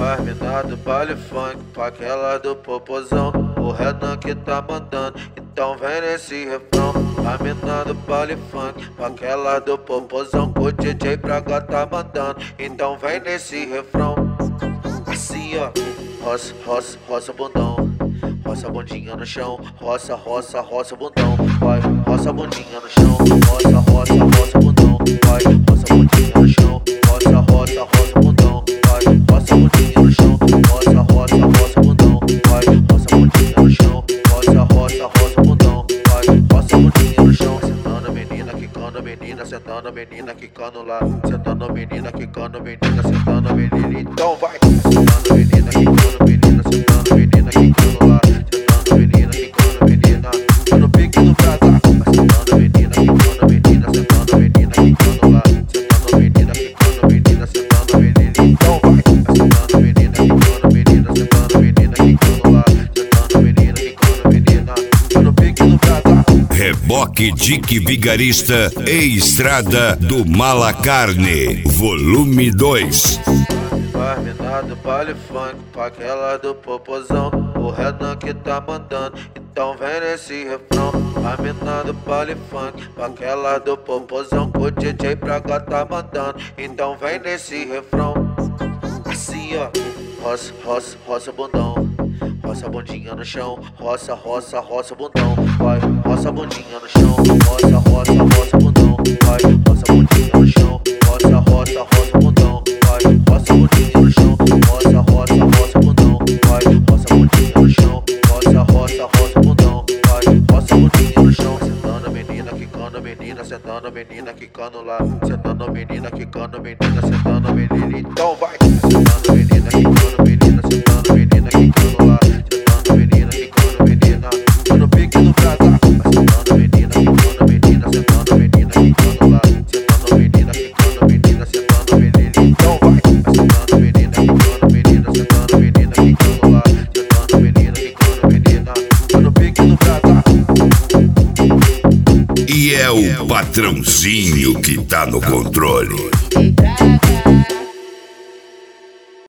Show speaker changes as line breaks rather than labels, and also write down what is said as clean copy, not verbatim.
As mina do baile funk, pra aquela do popozão, o Renan que tá mandando, então vem nesse refrão. As mina do baile funk, pra aquela do popozão, o DJ Braga tá mandando, então vem nesse refrão. Assim ó, roça, roça, roça bundão, roça a bundinha no chão, roça, roça, roça bundão, vai, roça a bundinha no chão, roça, roça, roça bundão, vai, roça a bundinha no chão, roça, roça, roça bundão, vai, roça a bundinha no chão, roça, roça, roça bundão, vai, roça a bundinha no chão, roça, roça, roça bundão, vai, roça a bundinha no chão, sentando menina, quicando menina, sentando menina, quicando lá, sentando menina, quicando menina, sentando menina, então vai, sentando menina, quicando menina, sentando menina, quicando lá, sentando menina, quicando menina, tá no pique do Braga, sentando menina, quicando menina, sentando menina, quicando lá, sentando menina, quicando menina, sentando menina, então vai, sentando menina, quicando menina, sentando menina, quicando lá, sentando menina, quicando menina, tá no pique do Braga.
Reboque Dick Vigarista e Estrada do Malacarne, volume 2.
As mina do baile funk, pra aquela do popozão, o Renan que tá mandando, então vem nesse refrão. As mina do baile funk, pra aquela do popozão, o DJ Braga tá mandando, então vem nesse refrão. Assim ó, roça, roça, roça bundão, roça a bundinha no chão, roça, roça, roça bundão, vai, roça a bundinha no chão, roça, roça, roça bundão, vai, roça a bundinha no chão, roça, roça, roça bundão, vai, roça a bundinha no chão, roça, roça, roça bundão, vai, roça a bundinha no chão, roça, roça, roça bundão, vai, roça a bundinha no chão, sentando menina, quicando menina, sentando menina, quicando lá, sentando menina, quicando menina, sentando menina, então vai, sentando menina, quicando menina, sentando menina, quicando lá, sentando menina, quicando menina, tá no pique do Braga, sentando menina, quicando menina, sentando menina, quicando lá, sentando menina, quicando menina, sentando menina, então vai, sentando menina, quicando menina, sentando menina, quicando lá, sentando menina, quicando menina, tá no pique do Braga.
E é o patrãozinho que tá no controle.
DJ Braga.